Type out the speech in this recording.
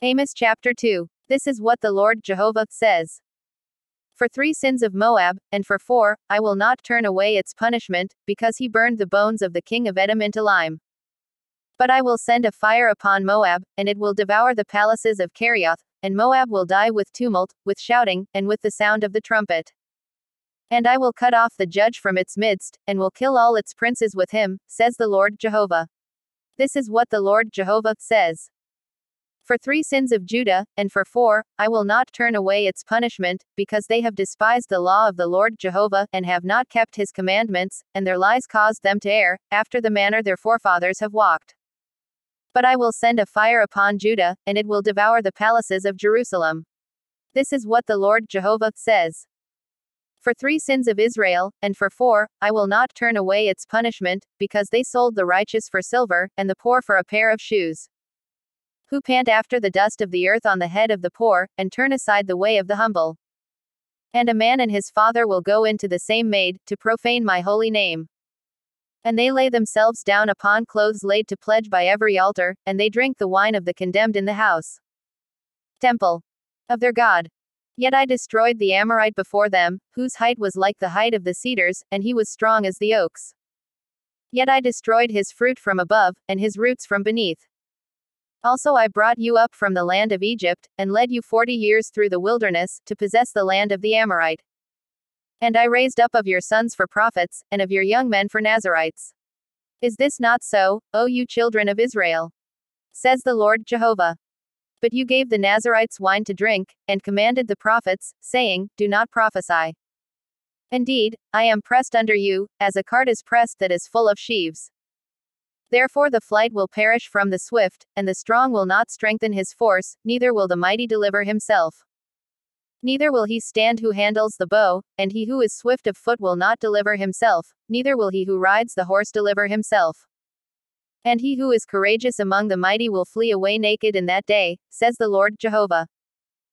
Amos chapter 2. This is what the Lord Jehovah says. For 3 sins of Moab, and for 4, I will not turn away its punishment, because he burned the bones of the king of Edom into lime. But I will send a fire upon Moab, and it will devour the palaces of Kerioth, and Moab will die with tumult, with shouting, and with the sound of the trumpet. And I will cut off the judge from its midst, and will kill all its princes with him, says the Lord Jehovah. This is what the Lord Jehovah says. For 3 sins of Judah, and for 4, I will not turn away its punishment, because they have despised the law of the Lord Jehovah, and have not kept his commandments, and their lies caused them to err, after the manner their forefathers have walked. But I will send a fire upon Judah, and it will devour the palaces of Jerusalem. This is what the Lord Jehovah says. For 3 sins of Israel, and for 4, I will not turn away its punishment, because they sold the righteous for silver, and the poor for a pair of shoes. Who pant after the dust of the earth on the head of the poor, and turn aside the way of the humble. And a man and his father will go into the same maid, to profane my holy name. And they lay themselves down upon clothes laid to pledge by every altar, and they drink the wine of the condemned in the house. Temple of their God. Yet I destroyed the Amorite before them, whose height was like the height of the cedars, and he was strong as the oaks. Yet I destroyed his fruit from above, and his roots from beneath. Also I brought you up from the land of Egypt, and led you 40 years through the wilderness, to possess the land of the Amorite. And I raised up of your sons for prophets, and of your young men for Nazarites. Is this not so, O you children of Israel? Says the Lord Jehovah. But you gave the Nazarites wine to drink, and commanded the prophets, saying, Do not prophesy. Indeed, I am pressed under you, as a cart is pressed that is full of sheaves. Therefore the flight will perish from the swift, and the strong will not strengthen his force, neither will the mighty deliver himself. Neither will he stand who handles the bow, and he who is swift of foot will not deliver himself, neither will he who rides the horse deliver himself. And he who is courageous among the mighty will flee away naked in that day, says the Lord Jehovah.